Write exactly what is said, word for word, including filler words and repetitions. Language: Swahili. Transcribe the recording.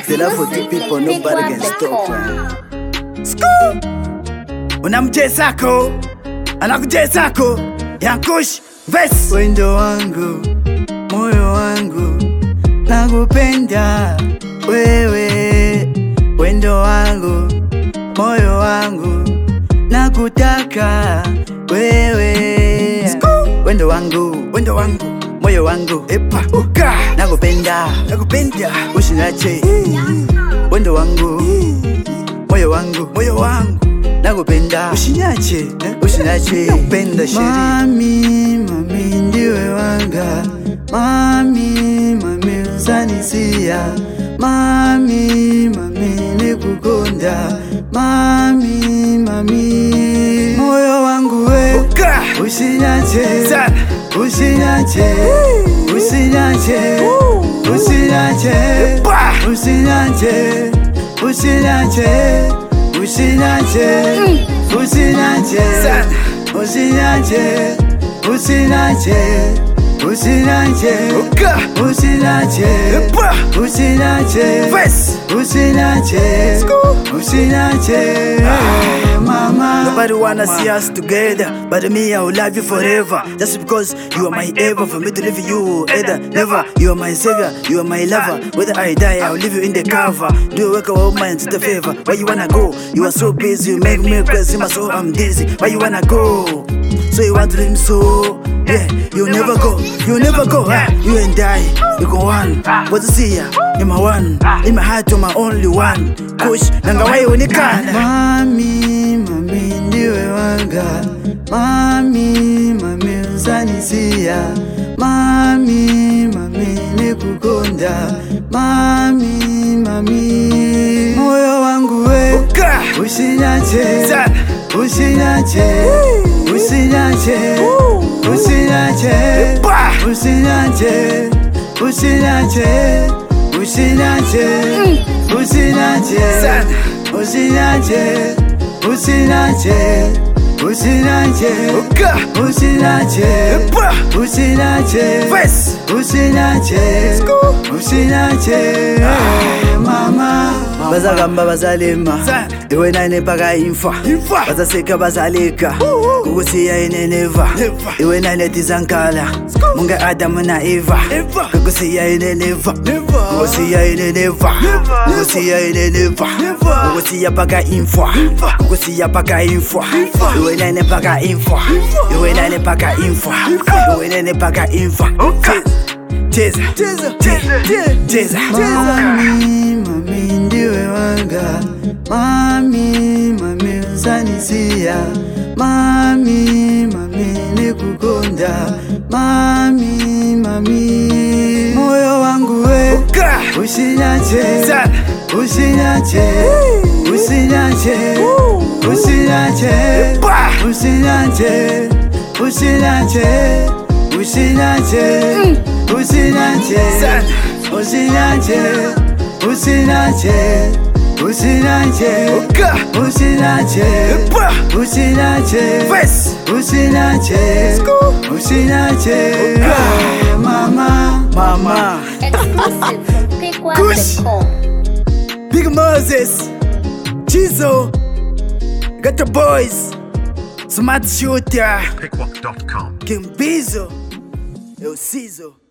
The love for the people, nobody can stop. School! Unamjesako, anakujesako, Yankush, Vest. Wendo wangu, moyo wangu, nakupenda wewe. Wendo wangu, moyo wangu, nakutaka wewe. Wendo wangu, wendo wangu, moyo wangu, epa uka, nakupenda, nakupenda, usinache. Wendo wangu, moyo wangu, moyo wangu, nakupenda, usinache, usinache, nakupenda sheri. Mami, mami ndiwe wanga, mami, mami uzanisia, mami, mami nikukonda, mami, mami moyo wangu we, usinache, usinache, usinache, usinache, usinache, usinache, usinache, usinache, usinache, usinache, usinache, usinache, usinache, usinache, usinache, mama. Nobody wanna see us together, but me I will love you forever. Just because you are my ever, for me to leave you either never. You are my savior, you are my lover. Whether I die, I will leave you in the cover. Do you work our minds to the favor? Where you wanna go? You are so busy, you make me crazy, my soul I'm dizzy. Where you wanna go? So you want to dream so? Yeah, you never go, you never go. Huh? You and I, you go one. What to see ya? In my one, in my heart, you're my only one. Kush, nanga wai unikana. Mami, mami ndiwe wanga, mami, mami uzanisia, mami, mami nikukonda, mami, mami moyo wangu we, usinache, usinache, usinache, usinache, usinache, usinache, usinache, usinache, usinache, usinache, usinache, usinache, usinache, usinache, mama. Bazagamba bazalima, iwe nane paka infa, bazaseka bazalika, kukusiya ineneva, iwe nane tizankala, munga Adamu na Eva, kukusiya ineneva, kukusiya ineneva, kukusiya ineneva, kukusiya paka infa, kukusiya paka infa, iwe nane paka infa, iwe nane paka infa, iwe nane paka infa. Teza, teza, teza, teza. Mami, mami ndiwe wanga, mami, mami uzanisia, mami, mami nikukonda, mami, mami moyo wangu we, usinache, usinache, usinache, usinache, usinache, usinache, usinache, usinache, usinache, usinache, usinache, usinache, usinache, usinache, usinache, mama, mama. Exclusive from pick one dot com. Big Moses, Jizo, got the boys, Smart Shooter, pick one dot com. King Bizo, El Cizo.